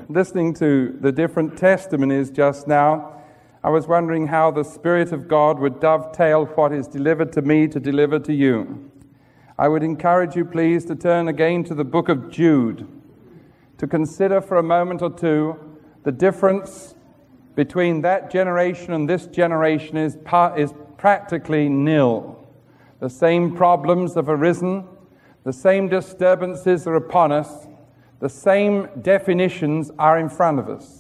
Listening to the different testimonies just now, I was wondering how the Spirit of God would dovetail what is delivered to me to deliver to you. I would encourage you, please, to turn again to the book of Jude, to consider for a moment or two the difference between that generation and this generation is practically nil. The same problems have arisen, the same disturbances are upon us, the same definitions are in front of us.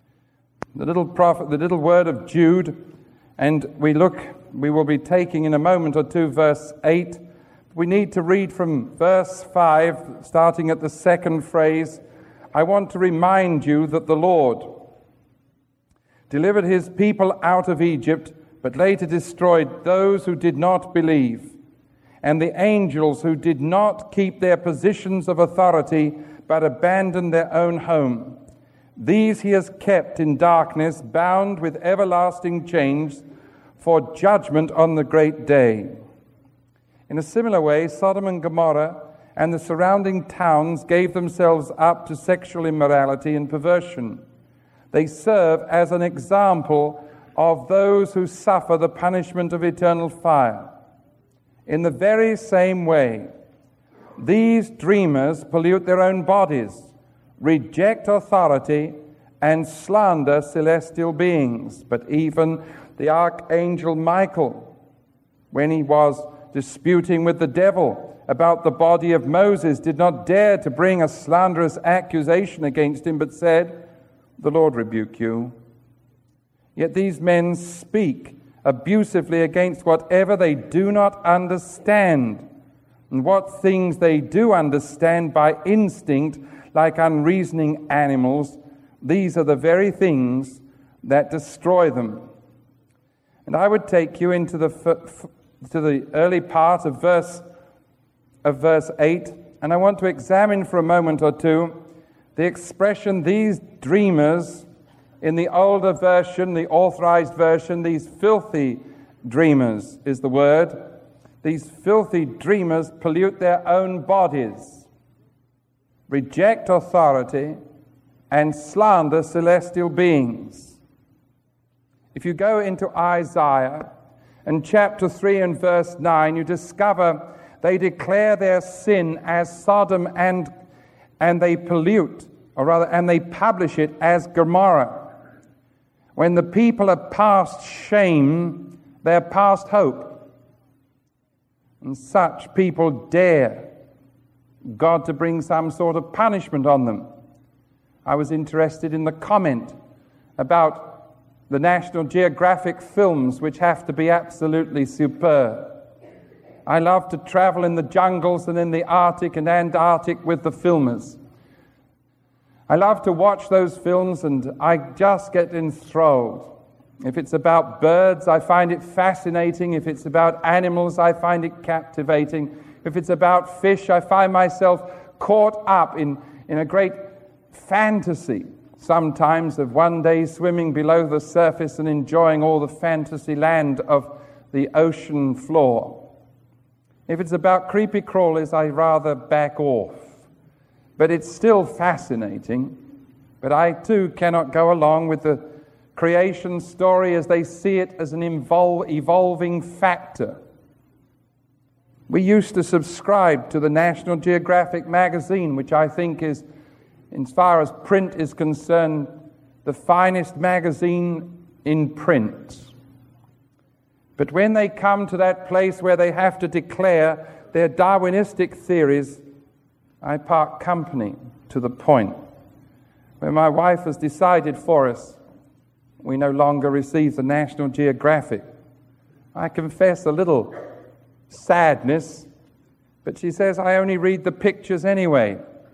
The little word of Jude, and we will be taking in a moment or two verse 8. We need to read from verse 5, starting at the second phrase. I want to remind you that the Lord delivered his people out of Egypt, but later destroyed those who did not believe, and the angels who did not keep their positions of authority, but abandoned their own home. These he has kept in darkness, bound with everlasting chains, for judgment on the great day. In a similar way, Sodom and Gomorrah and the surrounding towns gave themselves up to sexual immorality and perversion. They serve as an example of those who suffer the punishment of eternal fire. In the very same way, these dreamers pollute their own bodies, reject authority, and slander celestial beings. But even the archangel Michael, when he was disputing with the devil about the body of Moses, did not dare to bring a slanderous accusation against him, but said, "The Lord rebuke you." Yet these men speak abusively against whatever they do not understand, and what things they do understand by instinct, like unreasoning animals, these are the very things that destroy them. And I would take you into the early part of verse 8, and I want to examine for a moment or two the expression "these dreamers" in the older version, the authorized version. These filthy dreamers is the word. These filthy dreamers pollute their own bodies, reject authority, and slander celestial beings. If you go into Isaiah and chapter 3 and verse 9, you discover they declare their sin as Sodom and they pollute, and they publish it as Gomorrah. When the people are past shame, they're past hope. And such people dare God to bring some sort of punishment on them. I was interested in the comment about the National Geographic films, which have to be absolutely superb. I love to travel in the jungles and in the Arctic and Antarctic with the filmers. I love to watch those films, and I just get enthralled. If it's about birds, I find it fascinating. If it's about animals, I find it captivating. If it's about fish, I find myself caught up in a great fantasy, sometimes of one day swimming below the surface and enjoying all the fantasy land of the ocean floor. If it's about creepy crawlers, I rather back off. But it's still fascinating. But I too cannot go along with the creation story as they see it as an evolving factor. We used to subscribe to the National Geographic magazine, which I think is, as far as print is concerned, the finest magazine in print. But when they come to that place where they have to declare their Darwinistic theories, I part company to the point where my wife has decided for us we no longer receive the National Geographic. I confess a little sadness, but she says I only read the pictures anyway.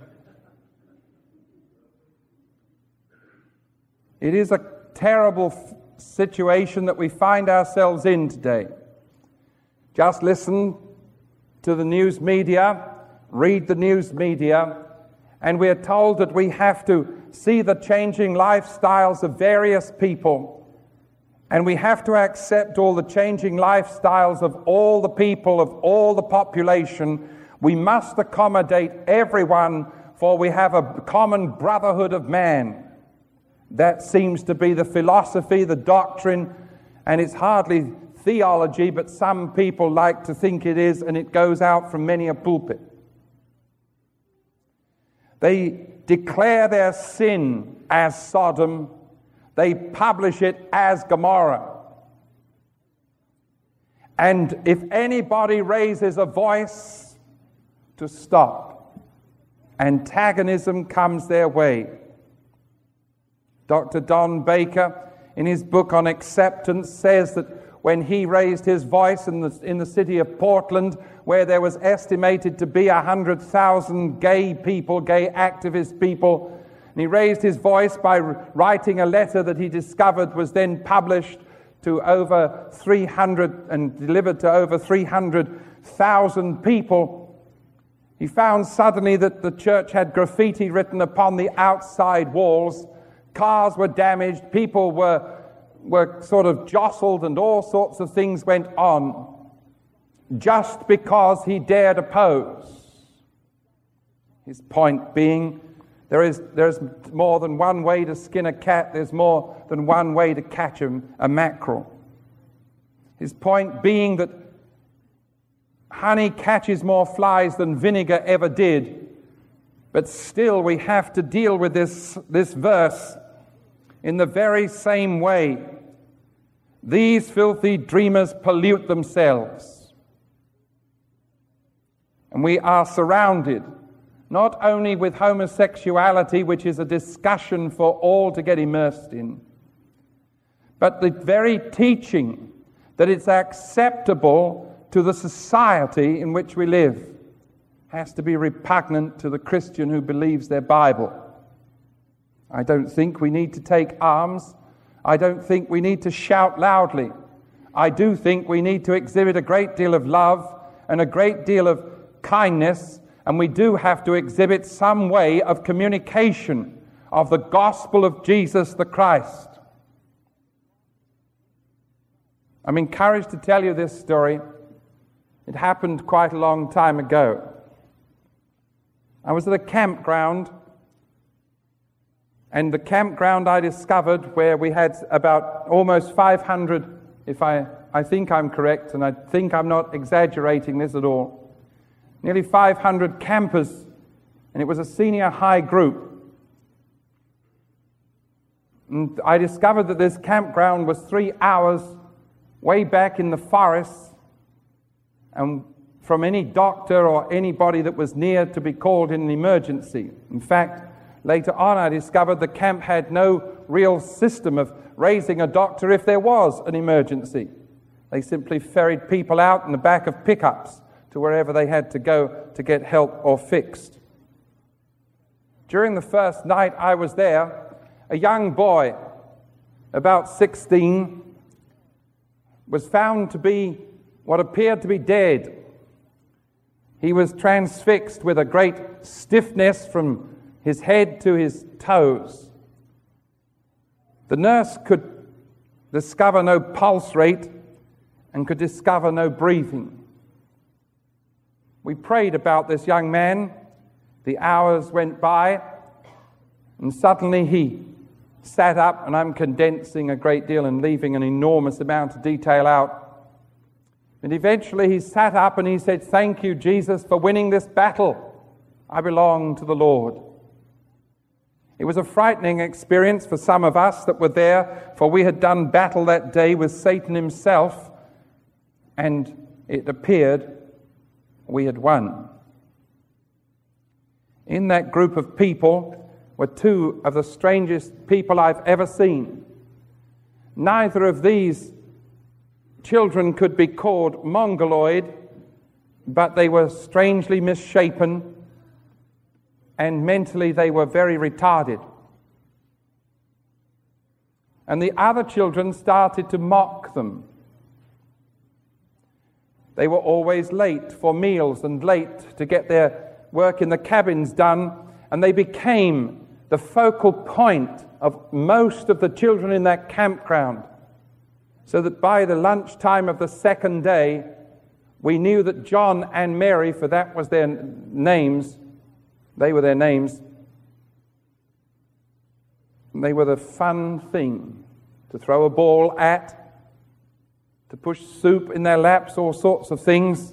It is a terrible situation that we find ourselves in today. Just listen to the news media, read the news media, and we are told that we have to see the changing lifestyles of various people, and we have to accept all the changing lifestyles of all the people, of all the population. We must accommodate everyone for we have a common brotherhood of man. That seems to be the philosophy, the doctrine, and it's hardly theology, but some people like to think it is, and it goes out from many a pulpit. They declare their sin as Sodom. They publish it as Gomorrah. And if anybody raises a voice to stop, antagonism comes their way. Dr. Don Baker, in his book on acceptance, says that when he raised his voice in the city of Portland, where there was estimated to be 100,000 gay people, gay activist people, and he raised his voice by writing a letter that he discovered was then published to over 300 and delivered to over 300,000 people. He found suddenly that the church had graffiti written upon the outside walls. Cars were damaged, people were sort of jostled, and all sorts of things went on, just because he dared oppose. His point being, there's more than one way to skin a cat, there's more than one way to catch a mackerel. His point being that honey catches more flies than vinegar ever did, but still we have to deal with this verse in the very same way. These filthy dreamers pollute themselves. And we are surrounded not only with homosexuality, which is a discussion for all to get immersed in, but the very teaching that it's acceptable to the society in which we live has to be repugnant to the Christian who believes their Bible. I don't think we need to take arms. I don't think we need to shout loudly. I do think we need to exhibit a great deal of love and a great deal of kindness, and we do have to exhibit some way of communication of the gospel of Jesus the Christ. I'm encouraged to tell you this story. It happened quite a long time ago. I was at a campground, and the campground I discovered where we had about almost 500, if I think I'm correct, and I think I'm not exaggerating this at all, nearly 500 campers, and it was a senior high group. And I discovered that this campground was 3 hours way back in the forest, and from any doctor or anybody that was near to be called in an emergency. In fact, later on I discovered the camp had no real system of raising a doctor if there was an emergency. They simply ferried people out in the back of pickups to wherever they had to go to get help or fixed. During the first night I was there, a young boy, about 16, was found to be what appeared to be dead. He was transfixed with a great stiffness from his head to his toes. The nurse could discover no pulse rate and could discover no breathing. We prayed about this young man. The hours went by, and suddenly he sat up, and I'm condensing a great deal and leaving an enormous amount of detail out. And eventually he sat up and he said, "Thank you, Jesus, for winning this battle. I belong to the Lord." It was a frightening experience for some of us that were there, for we had done battle that day with Satan himself, and it appeared we had won. In that group of people were two of the strangest people I've ever seen. Neither of these children could be called mongoloid, but they were strangely misshapen, and mentally they were very retarded. And the other children started to mock them. They were always late for meals and late to get their work in the cabins done, and they became the focal point of most of the children in that campground. So that by the lunchtime of the second day, we knew that John and Mary, for that was their names, They were their names. They were the fun thing to throw a ball at, to push soup in their laps, all sorts of things.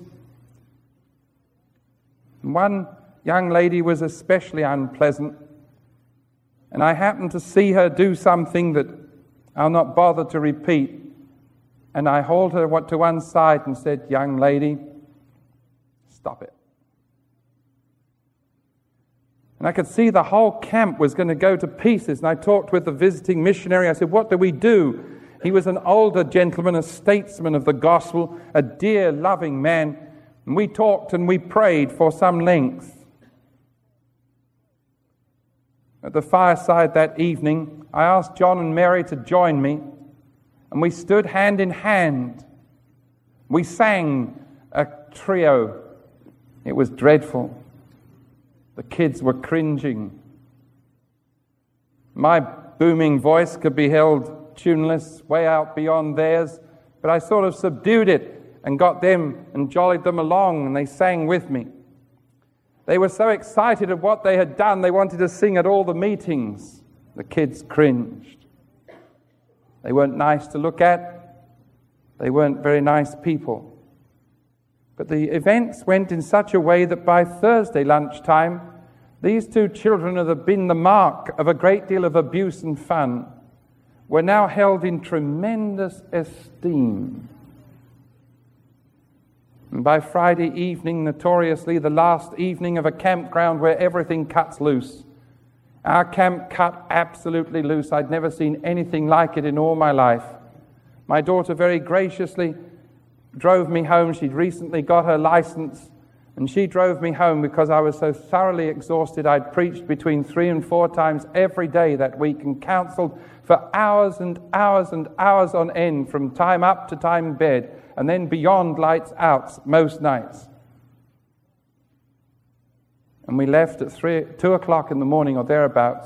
One young lady was especially unpleasant, and I happened to see her do something that I'll not bother to repeat, and I hauled her to one side and said, "Young lady, stop it." And I could see the whole camp was going to go to pieces. And I talked with the visiting missionary. I said, "What do we do?" He was an older gentleman, a statesman of the gospel, a dear, loving man. And we talked and we prayed for some length. At the fireside that evening, I asked John and Mary to join me. And we stood hand in hand. We sang a trio. It was dreadful. The kids were cringing. My booming voice could be held tuneless, way out beyond theirs, but I sort of subdued it and got them and jollied them along, and they sang with me. They were so excited at what they had done, they wanted to sing at all the meetings. The kids cringed. They weren't nice to look at. They weren't very nice people. But the events went in such a way that by Thursday lunchtime, these two children who had been the mark of a great deal of abuse and fun were now held in tremendous esteem. And by Friday evening, notoriously the last evening of a campground where everything cuts loose, our camp cut absolutely loose. I'd never seen anything like it in all my life. My daughter very graciously drove me home. She'd recently got her license, and she drove me home because I was so thoroughly exhausted. I'd preached between 3 and 4 times every day that week and counseled for hours and hours and hours on end, from time up to time in bed, and then beyond lights out most nights. And we left at 2 o'clock in the morning or thereabouts,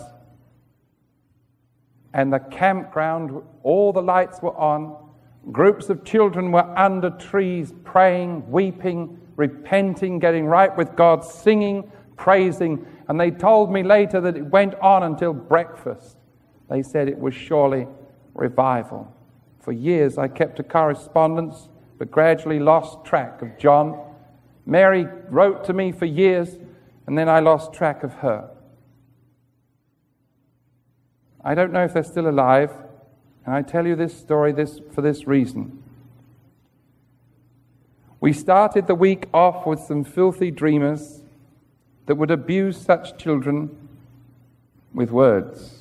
and the campground, all the lights were on. Groups of children were under trees praying, weeping, repenting, getting right with God, singing, praising. And they told me later that it went on until breakfast. They said it was surely revival. For years I kept a correspondence, but gradually lost track of John. Mary wrote to me for years, and then I lost track of her. I don't know if they're still alive. And I tell you this story for this reason. We started the week off with some filthy dreamers that would abuse such children with words.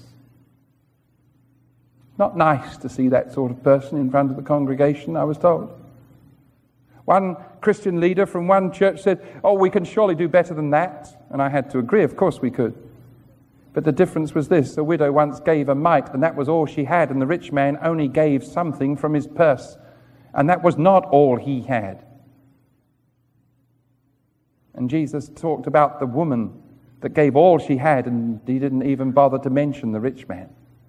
Not nice to see that sort of person in front of the congregation, I was told. One Christian leader from one church said, "Oh, we can surely do better than that." And I had to agree, of course we could. But the difference was this: a widow once gave a mite, and that was all she had, and the rich man only gave something from his purse, and that was not all he had. And Jesus talked about the woman that gave all she had, and he didn't even bother to mention the rich man.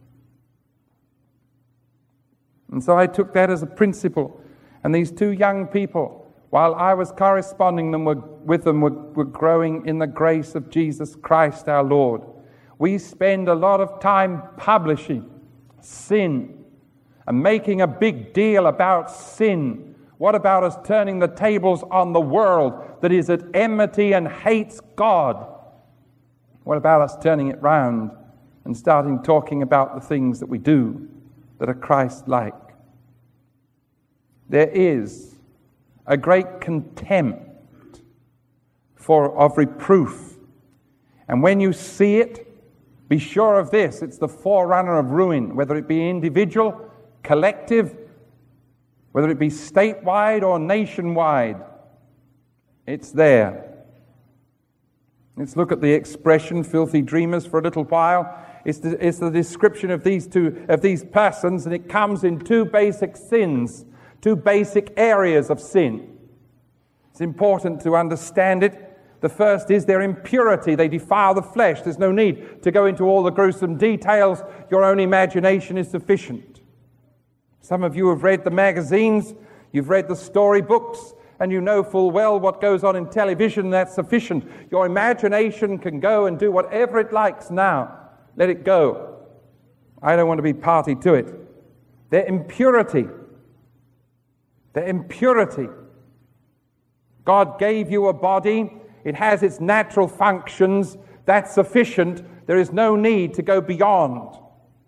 And so I took that as a principle, and these two young people, while I was corresponding with them, were growing in the grace of Jesus Christ our Lord. We spend a lot of time publishing sin and making a big deal about sin. What about us turning the tables on the world that is at enmity and hates God? What about us turning it round and starting talking about the things that we do that are Christ-like? There is a great contempt of reproof. And when you see it, be sure of this: it's the forerunner of ruin, whether it be individual, collective, whether it be statewide or nationwide. It's there. Let's look at the expression "filthy dreamers" for a little while. It's the description of these persons, and it comes in 2 basic sins, 2 basic areas of sin. It's important to understand it. The first is their impurity. They defile the flesh. There's no need to go into all the gruesome details. Your own imagination is sufficient. Some of you have read the magazines, you've read the storybooks, and you know full well what goes on in television, that's sufficient. Your imagination can go and do whatever it likes now. Let it go. I don't want to be party to it. Their impurity. Their impurity. God gave you a body. It has its natural functions. That's sufficient. There is no need to go beyond.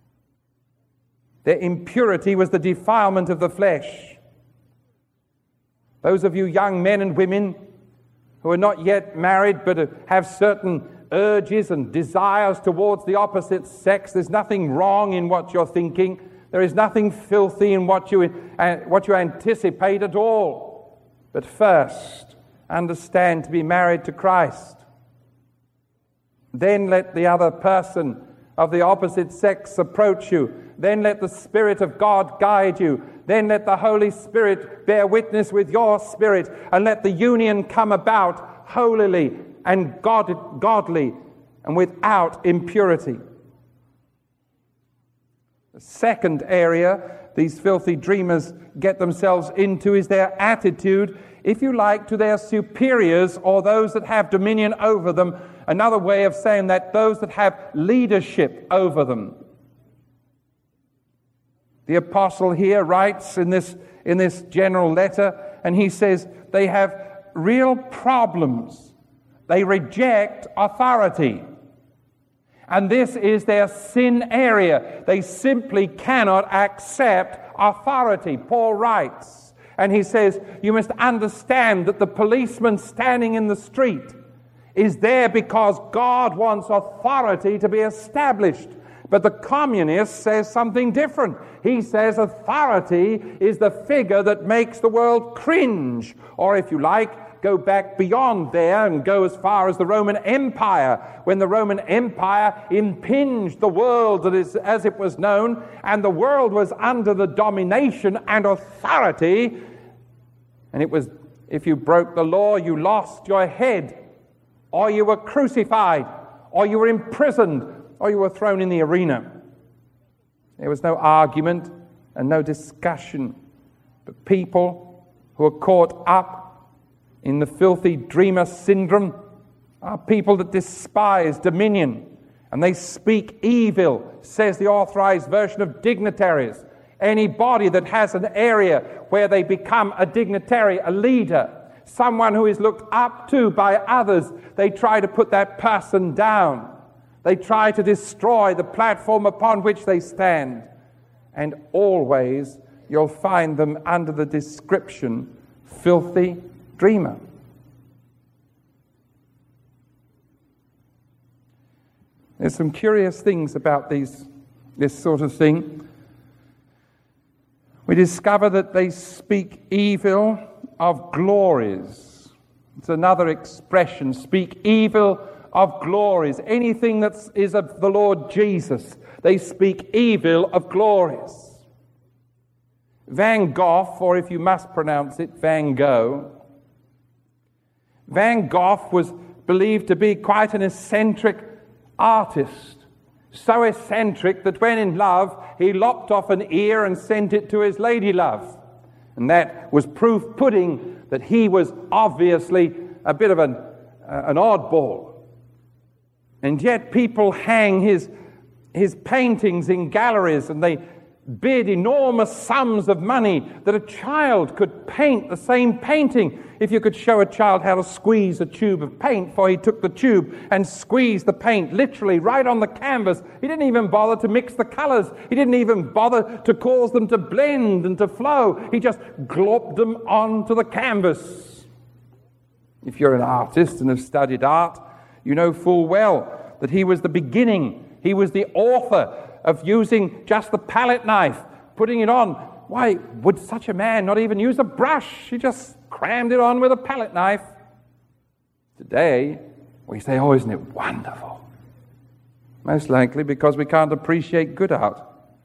Their impurity was the defilement of the flesh. Those of you young men and women who are not yet married but have certain urges and desires towards the opposite sex, there's nothing wrong in what you're thinking. There is nothing filthy in what you anticipate at all. But first, understand to be married to Christ. Then let the other person of the opposite sex approach you. Then let the Spirit of God guide you. Then let the Holy Spirit bear witness with your spirit, and let the union come about holily and godly and without impurity. The second area these filthy dreamers get themselves into is their attitude, if you like, to their superiors or those that have dominion over them. Another way of saying that, those that have leadership over them. The apostle here writes in this general letter, and he says they have real problems. They reject authority. And this is their sin area. They simply cannot accept authority, Paul writes. And he says, you must understand that the policeman standing in the street is there because God wants authority to be established. But the communist says something different. He says authority is the figure that makes the world cringe. Or if you like, go back beyond there and go as far as the Roman Empire. When the Roman Empire impinged the world as it was known, and the world was under the domination and authority, and it was, if you broke the law, you lost your head, or you were crucified, or you were imprisoned, or you were thrown in the arena. There was no argument and no discussion. But people who are caught up in the filthy dreamer syndrome are people that despise dominion, and they speak evil, says the Authorized Version of dignitaries. Anybody that has an area where they become a dignitary, a leader, someone who is looked up to by others, they try to put that person down. They try to destroy the platform upon which they stand. And always you'll find them under the description, filthy dreamer. There's some curious things about this sort of thing. We discover that they speak evil of glories. It's another expression, speak evil of glories. Anything that is of the Lord Jesus, they speak evil of glories. Van Gogh, or if you must pronounce it, Van Gogh. Van Gogh was believed to be quite an eccentric artist. So eccentric that when in love, he lopped off an ear and sent it to his lady love. And that was proof pudding that he was obviously a bit of an oddball. And yet people hang his paintings in galleries, and they bid enormous sums of money that a child could paint the same painting. If you could show a child how to squeeze a tube of paint, for he took the tube and squeezed the paint literally right on the canvas. He didn't even bother to mix the colors. He didn't even bother to cause them to blend and to flow. He just glopped them onto the canvas. If you're an artist and have studied art, you know full well that he was the beginning. He was the author of using just the palette knife, putting it on. Why would such a man not even use a brush? He just crammed it on with a palette knife. Today, we say, oh, isn't it wonderful? Most likely because we can't appreciate good art.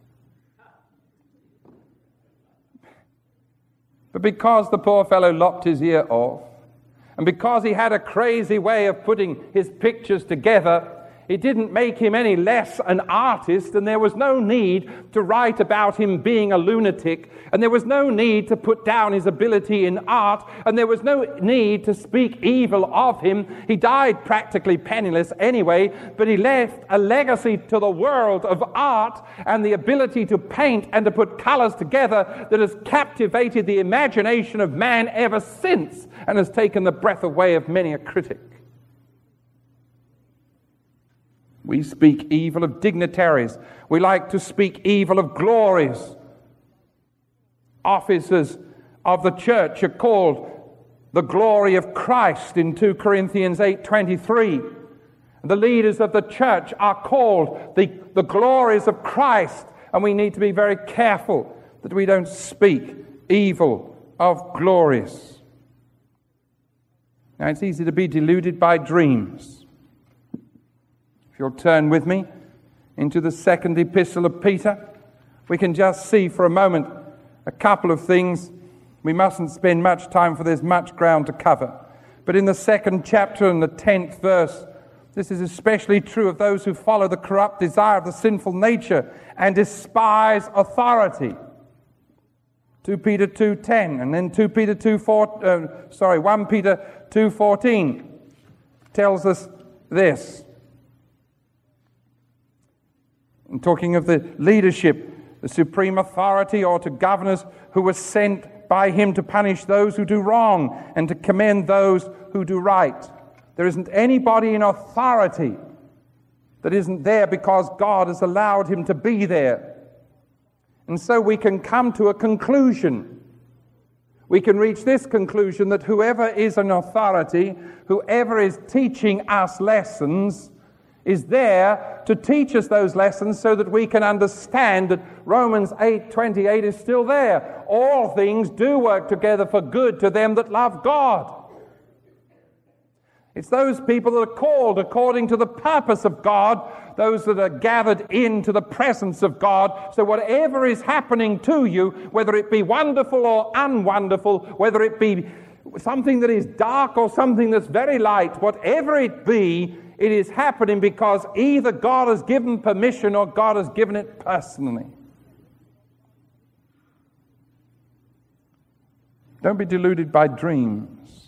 But because the poor fellow lopped his ear off, and because he had a crazy way of putting his pictures together, It didn't make him any less an artist, and there was no need to write about him being a lunatic, and there was no need to put down his ability in art, and there was no need to speak evil of him. He died practically penniless anyway, but he left a legacy to the world of art and the ability to paint and to put colors together that has captivated the imagination of man ever since and has taken the breath away of many a critic. We speak evil of dignitaries. We like to speak evil of glories. Officers of the church are called the glory of Christ in 2 Corinthians 8:23. The leaders of the church are called the glories of Christ, and we need to be very careful that we don't speak evil of glories. Now, it's easy to be deluded by dreams. If you'll turn with me into the second epistle of Peter, we can just see for a moment a couple of things. We mustn't spend much time, for there's much ground to cover. But in the second chapter and the 10th verse, this is especially true of those who follow the corrupt desire of the sinful nature and despise authority. 2 Peter 2:10, and then 1 Peter 2:14 tells us this. And talking of the leadership, the supreme authority, or to governors who were sent by him to punish those who do wrong and to commend those who do right. There isn't anybody in authority that isn't there because God has allowed him to be there. And so we can come to a conclusion. We can reach this conclusion that whoever is an authority, whoever is teaching us lessons, is there to teach us those lessons so that we can understand that Romans 8:28 is still there. All things do work together for good to them that love God. It's those people that are called according to the purpose of God, those that are gathered into the presence of God. So whatever is happening to you, whether it be wonderful or unwonderful, whether it be something that is dark or something that's very light, whatever it be, it is happening because either God has given permission or God has given it personally. Don't be deluded by dreams.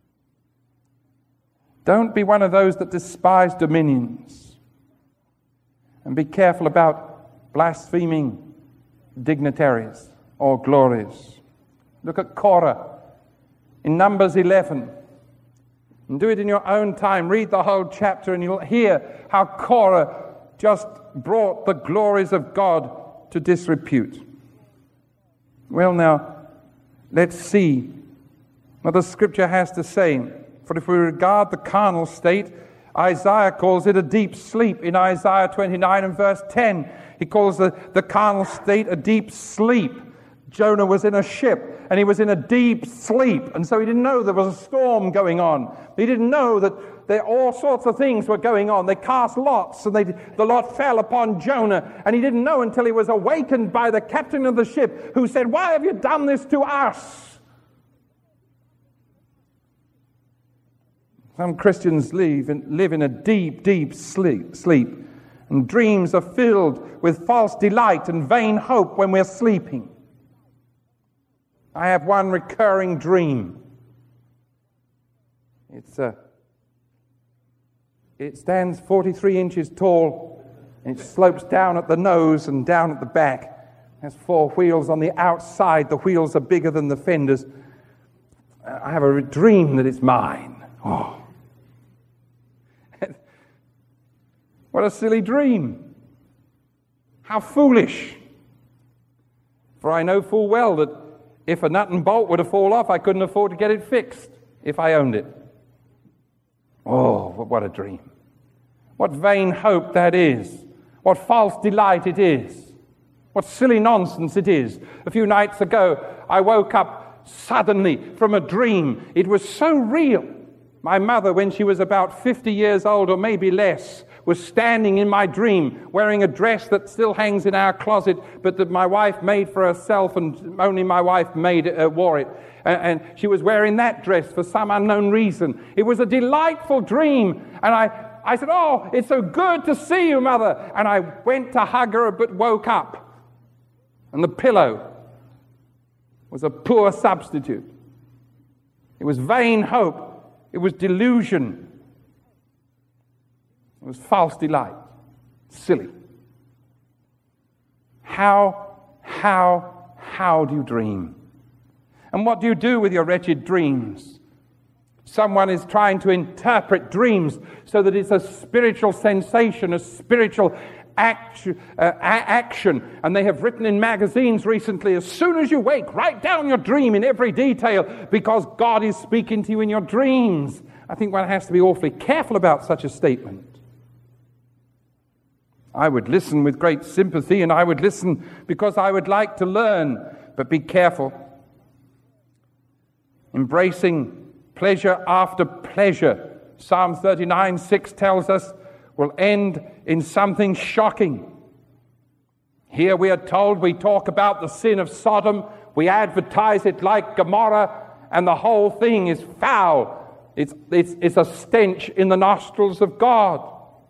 Don't be one of those that despise dominions. And be careful about blaspheming dignitaries or glories. Look at Korah in Numbers 11. And do it in your own time. Read the whole chapter and you'll hear how Korah just brought the glories of God to disrepute. Well, now, let's see what the Scripture has to say. For if we regard the carnal state, Isaiah calls it a deep sleep. In Isaiah 29 and verse 10, he calls the carnal state a deep sleep. Jonah was in a ship and he was in a deep sleep, and so he didn't know there was a storm going on. He didn't know that all sorts of things were going on. They cast lots, and the lot fell upon Jonah, and he didn't know until he was awakened by the captain of the ship, who said, "Why have you done this to us?" Some Christians live in a deep, deep sleep, and dreams are filled with false delight and vain hope when we're sleeping. I have one recurring dream. It stands 43 inches tall, and it slopes down at the nose and down at the back. It has 4 wheels on the outside. The wheels are bigger than the fenders. I have a dream that it's mine. Oh. What a silly dream. How foolish. For I know full well that if a nut and bolt were to fall off, I couldn't afford to get it fixed if I owned it. Oh, what a dream. What vain hope that is. What false delight it is. What silly nonsense it is. A few nights ago, I woke up suddenly from a dream. It was so real. My mother, when she was about 50 years old or maybe less, was standing in my dream wearing a dress that still hangs in our closet, but that my wife made for herself, and only my wife wore it. And she was wearing that dress for some unknown reason. It was a delightful dream, and I I said, "Oh, it's so good to see you, Mother." And I went to hug her but woke up. And the pillow was a poor substitute. It was vain hope. It was delusion. It was false delight. Silly. How do you dream? And what do you do with your wretched dreams? Someone is trying to interpret dreams so that it's a spiritual sensation, a spiritual action. And they have written in magazines recently, as soon as you wake, write down your dream in every detail because God is speaking to you in your dreams. I think one has to be awfully careful about such a statement. I would listen with great sympathy, and I would listen because I would like to learn, but be careful. Embracing pleasure after pleasure, Psalm 39:6 tells us, will end in something shocking. Here we are told, we talk about the sin of Sodom, we advertise it like Gomorrah, and the whole thing is foul. It's a stench in the nostrils of God.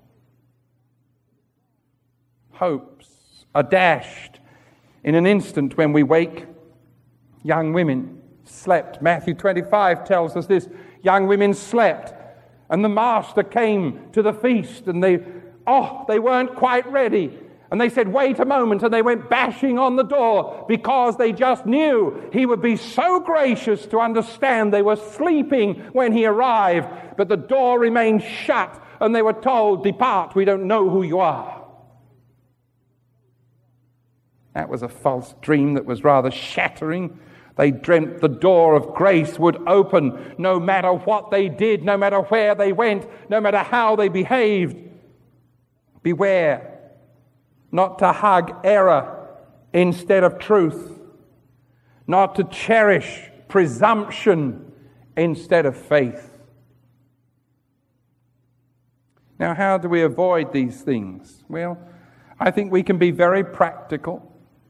Hopes are dashed in an instant when we wake. Young women slept. Matthew 25 tells us this. Young women slept, and the master came to the feast, and they weren't quite ready. And they said, "Wait a moment," and they went bashing on the door because they just knew he would be so gracious to understand they were sleeping when he arrived. But the door remained shut, and they were told, "Depart, we don't know who you are." That was a false dream that was rather shattering. They dreamt the door of grace would open no matter what they did, no matter where they went, no matter how they behaved. Beware not to hug error instead of truth, not to cherish presumption instead of faith. Now, how do we avoid these things? Well, I think we can be very practical.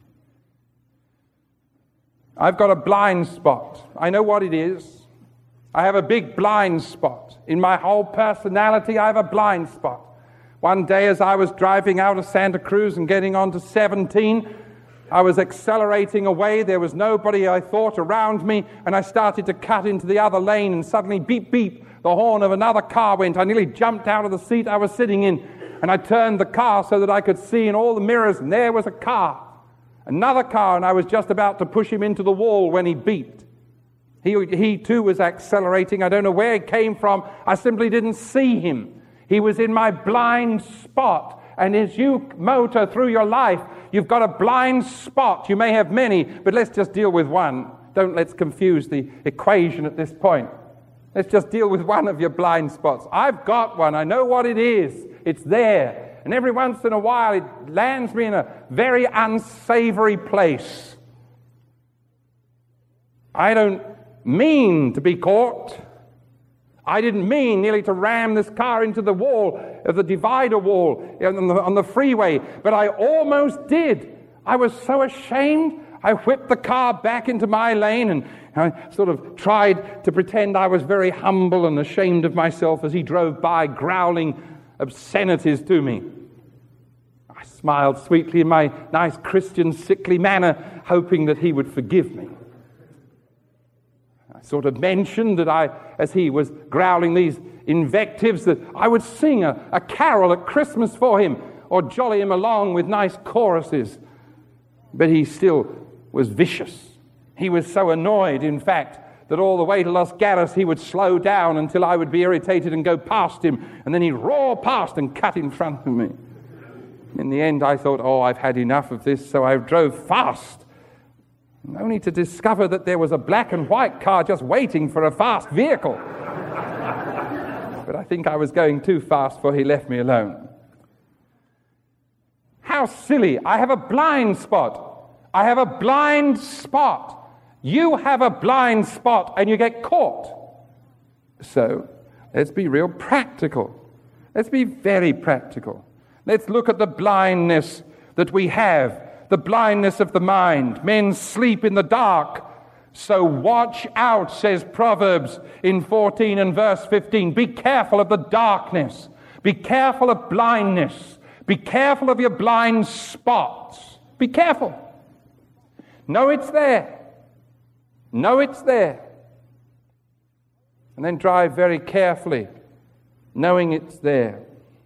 I've got a blind spot. I know what it is. I have a big blind spot. In my whole personality, I have a blind spot. One day as I was driving out of Santa Cruz and getting onto 17, I was accelerating away. There was nobody, I thought, around me, and I started to cut into the other lane, and suddenly, beep, beep, the horn of another car went. I nearly jumped out of the seat I was sitting in, and I turned the car so that I could see in all the mirrors, and there was a car. Another car, and I was just about to push him into the wall when he beeped. He too was accelerating. I don't know where he came from. I simply didn't see him. He was in my blind spot. And as you motor through your life, you've got a blind spot. You may have many, but let's just deal with one. Let's confuse the equation at this point. Let's just deal with one of your blind spots. I've got one. I know what it is. It's there. And every once in a while, it lands me in a very unsavory place. I don't mean to be caught. I didn't mean nearly to ram this car into the wall, the divider wall on the freeway, but I almost did. I was so ashamed. I whipped the car back into my lane, and I sort of tried to pretend I was very humble and ashamed of myself as he drove by, growling obscenities to me. I smiled sweetly in my nice Christian sickly manner, hoping that he would forgive me. I sort of mentioned that as he was growling these invectives, that I would sing a carol at Christmas for him, or jolly him along with nice choruses. But he still was vicious. He was so annoyed, in fact, that all the way to Los Gatos he would slow down until I would be irritated and go past him, and then he'd roar past and cut in front of me. In the end, I thought, I've had enough of this, so I drove fast, only to discover that there was a black and white car just waiting for a fast vehicle. But I think I was going too fast, for he left me alone. How silly. I have a blind spot. I have a blind spot. You have a blind spot and you get caught. So, let's be real practical. Let's be very practical. Let's look at the blindness that we have, the blindness of the mind. Men sleep in the dark. So watch out, says Proverbs in 14 and verse 15. Be careful of the darkness. Be careful of blindness. Be careful of your blind spots. Be careful. Know it's there. Know it's there. And then drive very carefully, knowing it's there.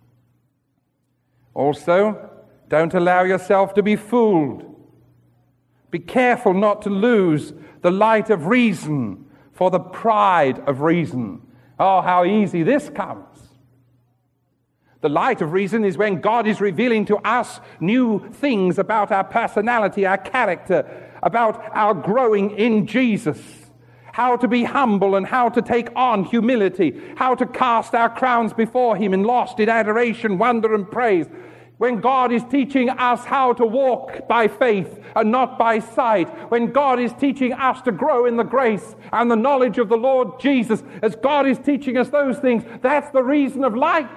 Also, don't allow yourself to be fooled. Be careful not to lose the light of reason for the pride of reason. Oh, how easy this comes. The light of reason is when God is revealing to us new things about our personality, our character, about our growing in Jesus. How to be humble and how to take on humility. How to cast our crowns before Him in lost in adoration, wonder, and praise. When God is teaching us how to walk by faith and not by sight. When God is teaching us to grow in the grace and the knowledge of the Lord Jesus. As God is teaching us those things, that's the reason of light.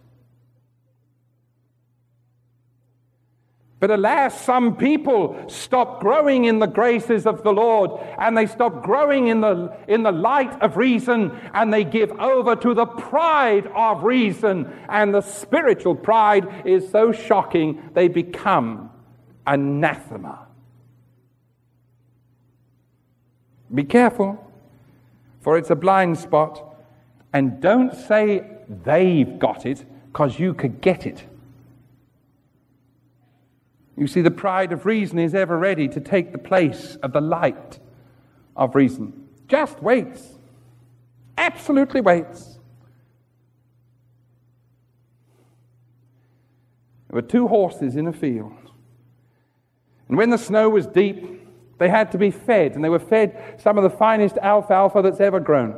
But alas, some people stop growing in the graces of the Lord, and they stop growing in the light of reason, and they give over to the pride of reason. And the spiritual pride is so shocking, they become anathema. Be careful, for it's a blind spot. And don't say they've got it, because you could get it. You see, the pride of reason is ever ready to take the place of the light of reason. Just waits. Absolutely waits. There were 2 horses in a field. And when the snow was deep, they had to be fed. And they were fed some of the finest alfalfa that's ever grown.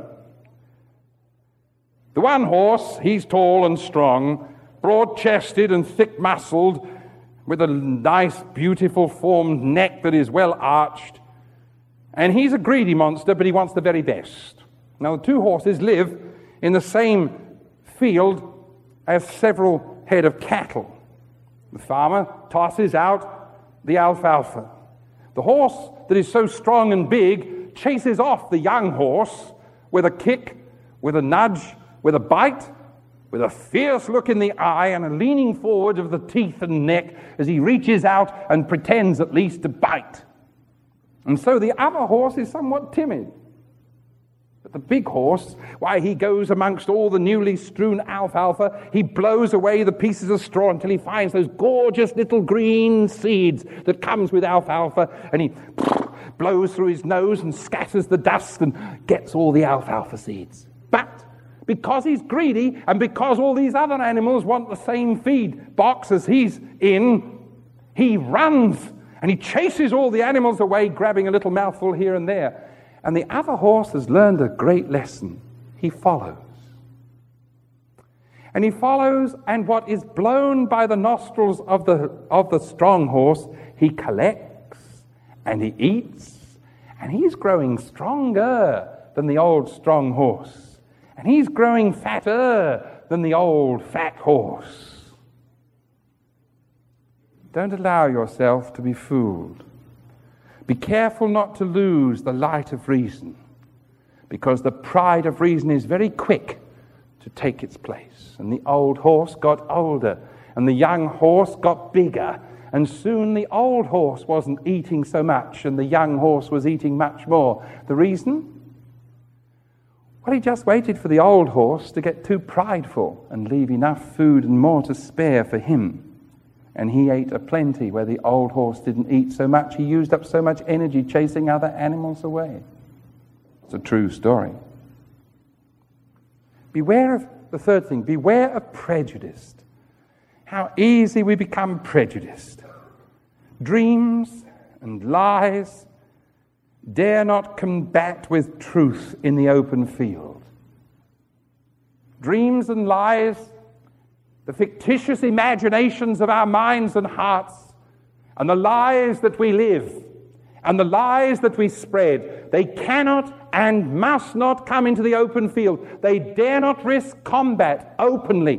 The one horse, he's tall and strong, broad-chested and thick-muscled, with a nice, beautiful formed neck that is well arched. And he's a greedy monster, but he wants the very best. Now, the 2 horses live in the same field as several head of cattle. The farmer tosses out the alfalfa. The horse that is so strong and big chases off the young horse with a kick, with a nudge, with a bite, with a fierce look in the eye and a leaning forward of the teeth and neck as he reaches out and pretends at least to bite. And so the other horse is somewhat timid. But the big horse, why, he goes amongst all the newly strewn alfalfa, he blows away the pieces of straw until he finds those gorgeous little green seeds that comes with alfalfa, and he blows through his nose and scatters the dust and gets all the alfalfa seeds. But because he's greedy, and because all these other animals want the same feed box as he's in, he runs and he chases all the animals away, grabbing a little mouthful here and there. And the other horse has learned a great lesson. He follows. And he follows, and what is blown by the nostrils of the strong horse, he collects and he eats, and he's growing stronger than the old strong horse. And he's growing fatter than the old fat horse. Don't allow yourself to be fooled. Be careful not to lose the light of reason, because the pride of reason is very quick to take its place. And the old horse got older, and the young horse got bigger, and soon the old horse wasn't eating so much, and the young horse was eating much more. The reason? Well, he just waited for the old horse to get too prideful and leave enough food and more to spare for him. And he ate aplenty where the old horse didn't eat so much. He used up so much energy chasing other animals away. It's a true story. Beware of the third thing. Beware of prejudice. How easy we become prejudiced. Dreams and lies dare not combat with truth in the open field. Dreams and lies, the fictitious imaginations of our minds and hearts, and the lies that we live, and the lies that we spread, they cannot and must not come into the open field. They dare not risk combat openly.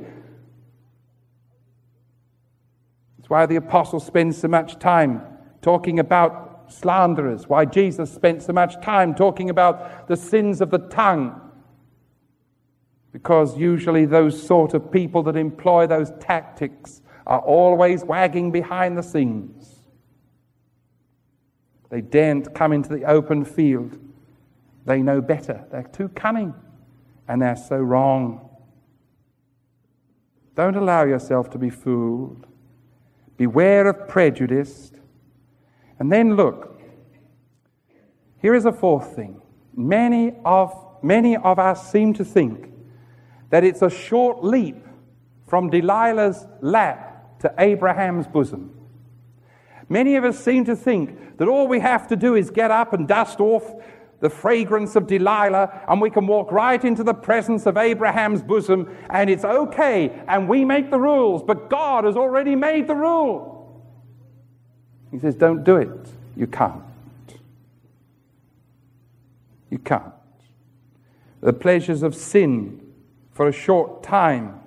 That's why the apostle spends so much time talking about slanderers, why Jesus spent so much time talking about the sins of the tongue. because usually those sort of people that employ those tactics are always wagging behind the scenes. They daren't come into the open field. They know better. They're too cunning, and they're so wrong. Don't allow yourself to be fooled. Beware of prejudice. And then look, here is a fourth thing. Many of us seem to think that it's a short leap from Delilah's lap to Abraham's bosom. Many of us seem to think that all we have to do is get up and dust off the fragrance of Delilah, and we can walk right into the presence of Abraham's bosom, and it's okay, and we make the rules, but God has already made the rule. He says, don't do it. You can't. You can't. The pleasures of sin for a short time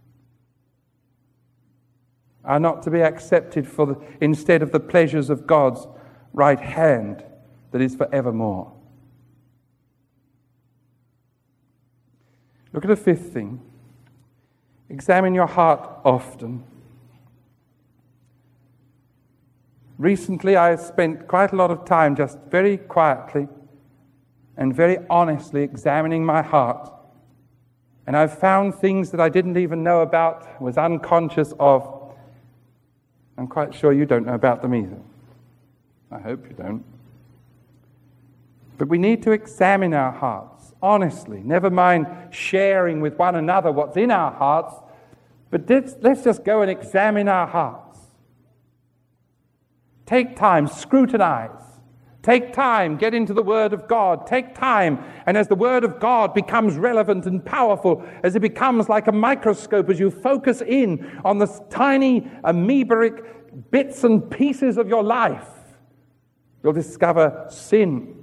are not to be accepted instead of the pleasures of God's right hand that is forevermore. Look at the fifth thing. Examine your heart often. Recently, I spent quite a lot of time just very quietly and very honestly examining my heart. And I've found things that I didn't even know about, was unconscious of. I'm quite sure you don't know about them either. I hope you don't. But we need to examine our hearts honestly. Never mind sharing with one another what's in our hearts, but let's just go and examine our hearts. Take time, scrutinize. Take time, get into the Word of God. Take time, and as the Word of God becomes relevant and powerful, as it becomes like a microscope, as you focus in on the tiny amoebic bits and pieces of your life, you'll discover sin.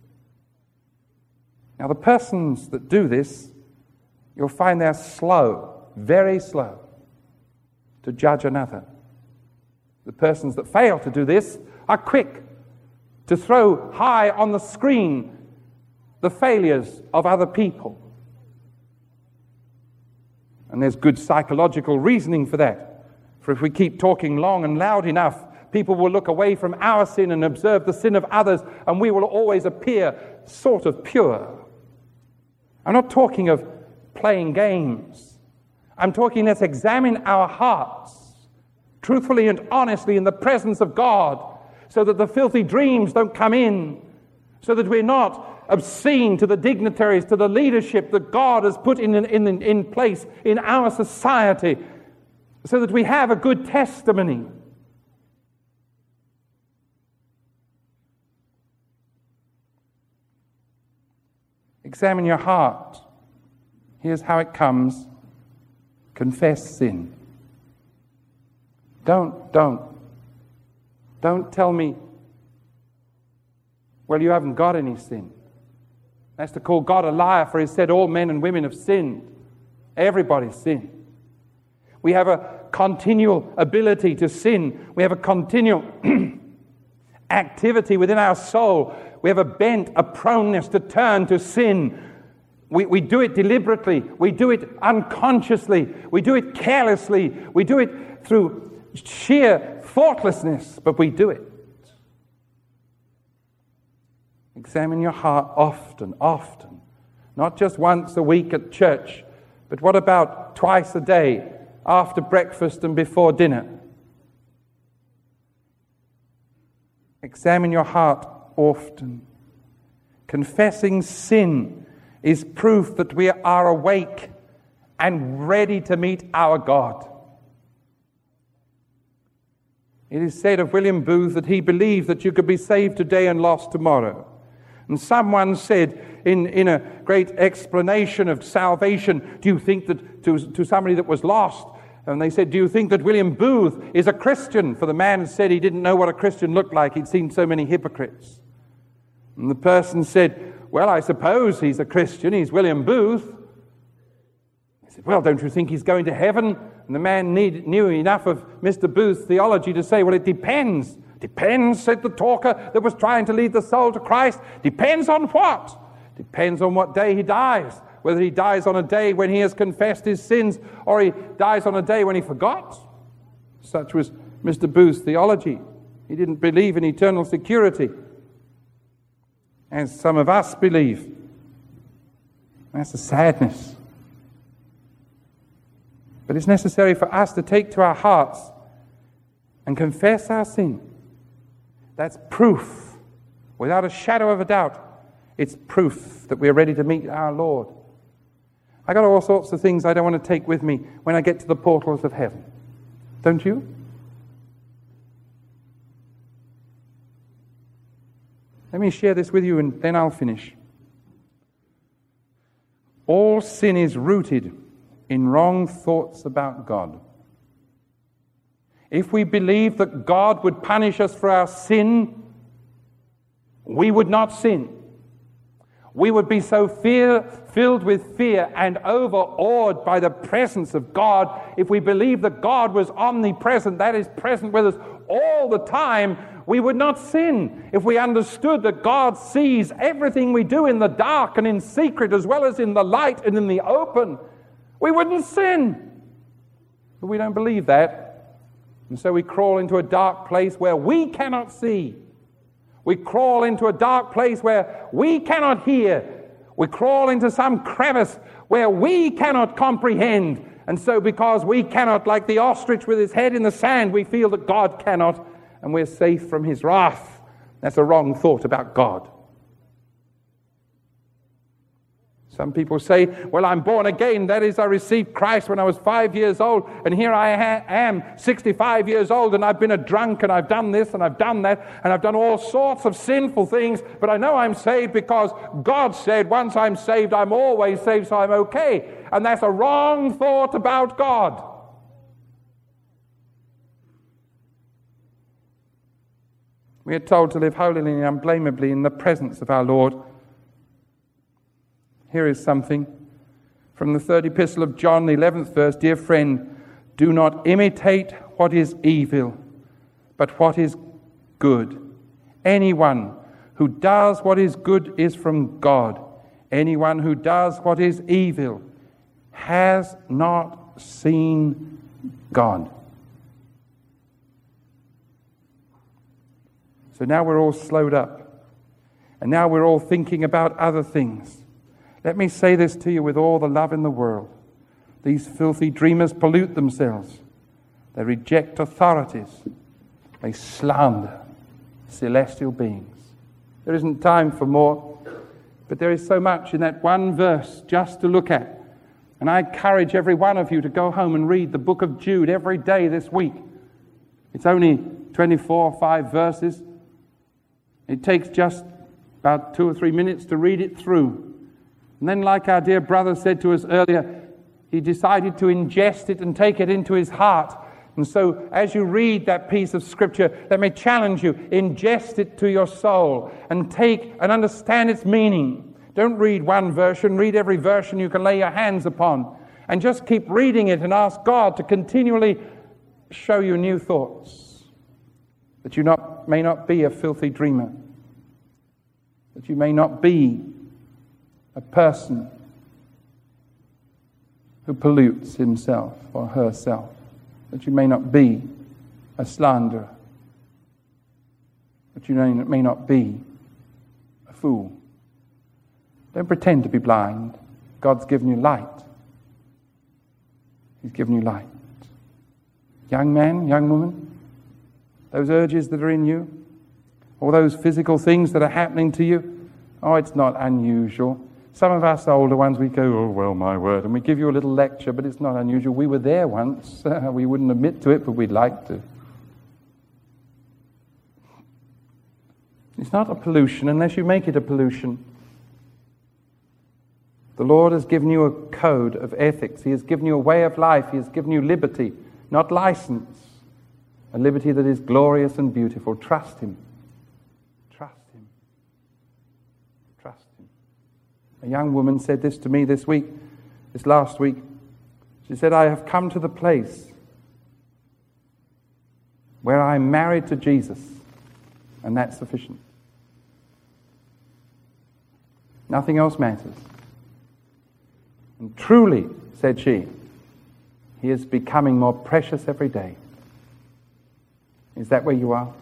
Now, the persons that do this, you'll find they're slow, very slow, to judge another. The persons that fail to do this are quick to throw high on the screen the failures of other people. And there's good psychological reasoning for that. For if we keep talking long and loud enough, people will look away from our sin and observe the sin of others, and we will always appear sort of pure. I'm not talking of playing games. I'm talking, let's examine our hearts truthfully and honestly in the presence of God, so that the filthy dreams don't come in, so that we're not obscene to the dignitaries, to the leadership that God has put in place in our society, so that we have a good testimony. Examine your heart. Here's how it comes. Confess sin. Don't tell me, well, you haven't got any sin. That's to call God a liar, for he said all men and women have sinned. Everybody's sinned. We have a continual ability to sin. We have a continual activity within our soul. We have a bent, a proneness to turn to sin. We do it deliberately. We do it unconsciously. We do it carelessly. We do it through sheer thoughtlessness, but we do it. Examine your heart often. Not just once a week at church, but what about twice a day, after breakfast and before dinner? Examine your heart often. Confessing sin is proof that we are awake and ready to meet our God. It is said of William Booth that he believed that you could be saved today and lost tomorrow. And someone said in a great explanation of salvation, do you think that to somebody that was lost, and they said, do you think that William Booth is a Christian? For the man said he didn't know what a Christian looked like. He'd seen so many hypocrites. And the person said, well, I suppose he's a Christian. He's William Booth. He said, well, don't you think he's going to heaven? And the man knew enough of Mr. Booth's theology to say, well, it depends. Depends, said the talker that was trying to lead the soul to Christ. Depends on what? Depends on what day he dies. whether he dies on a day when he has confessed his sins or he dies on a day when he forgot. Such was Mr. Booth's theology. He didn't believe in eternal security, as some of us believe. That's a sadness. But it's necessary for us to take to our hearts and confess our sin. That's proof, without a shadow of a doubt. It's proof that we're ready to meet our Lord. I got all sorts of things I don't want to take with me when I get to the portals of heaven. Don't you? Let me share this with you and then I'll finish. All sin is rooted in wrong thoughts about God. If we believe that God would punish us for our sin, we would not sin. We would be so filled with fear and overawed by the presence of God. If we believed that God was omnipresent, that is present with us all the time, we would not sin. If we understood that God sees everything we do in the dark and in secret as well as in the light and in the open, we wouldn't sin. But we don't believe that. And so we crawl into a dark place where we cannot see. We crawl into a dark place where we cannot hear. We crawl into some crevice where we cannot comprehend. And so because we cannot, like the ostrich with his head in the sand, we feel that God cannot, and we're safe from his wrath. That's a wrong thought about God. Some people say, well, I'm born again. That is, I received Christ when I was 5 years old, and here I am, 65 years old, and I've been a drunk, and I've done this, and I've done that, and I've done all sorts of sinful things, but I know I'm saved because God said, once I'm saved, I'm always saved, so I'm okay. And that's a wrong thought about God. We are told to live holily and unblameably in the presence of our Lord. Here is something from the third epistle of John, the 11th verse. Dear friend, do not imitate what is evil, but what is good. Anyone who does what is good is from God. Anyone who does what is evil has not seen God. So now we're all slowed up. And now we're all thinking about other things. Let me say this to you with all the love in the world. These filthy dreamers pollute themselves. They reject authorities. They slander celestial beings. There isn't time for more, but there is so much in that one verse just to look at. And I encourage every one of you to go home and read the book of Jude every day this week. It's only 24 or 5 verses. It takes just about 2 or 3 minutes to read it through. And then, like our dear brother said to us earlier, he decided to ingest it and take it into his heart. And so, as you read that piece of Scripture, let me challenge you, ingest it to your soul and take and understand its meaning. Don't read one version, read every version you can lay your hands upon. And just keep reading it and ask God to continually show you new thoughts. That you may not be a filthy dreamer. That you may not be a person who pollutes himself or herself. That you may not be a slanderer. That you may not be a fool. Don't pretend to be blind. God's given you light. He's given you light. Young man, young woman, those urges that are in you, all those physical things that are happening to you, oh, it's not unusual. Some of us older ones, we go, oh, well, my word, and we give you a little lecture, but it's not unusual. We were there once. We wouldn't admit to it, but we'd like to. It's not a pollution unless you make it a pollution. The Lord has given you a code of ethics. He has given you a way of life. He has given you liberty, not license. A liberty that is glorious and beautiful. Trust Him. Trust Him. Trust Him. A young woman said this to me this last week. She said, I have come to the place where I'm married to Jesus, and that's sufficient. Nothing else matters. And truly, said she, he is becoming more precious every day. Is that where you are?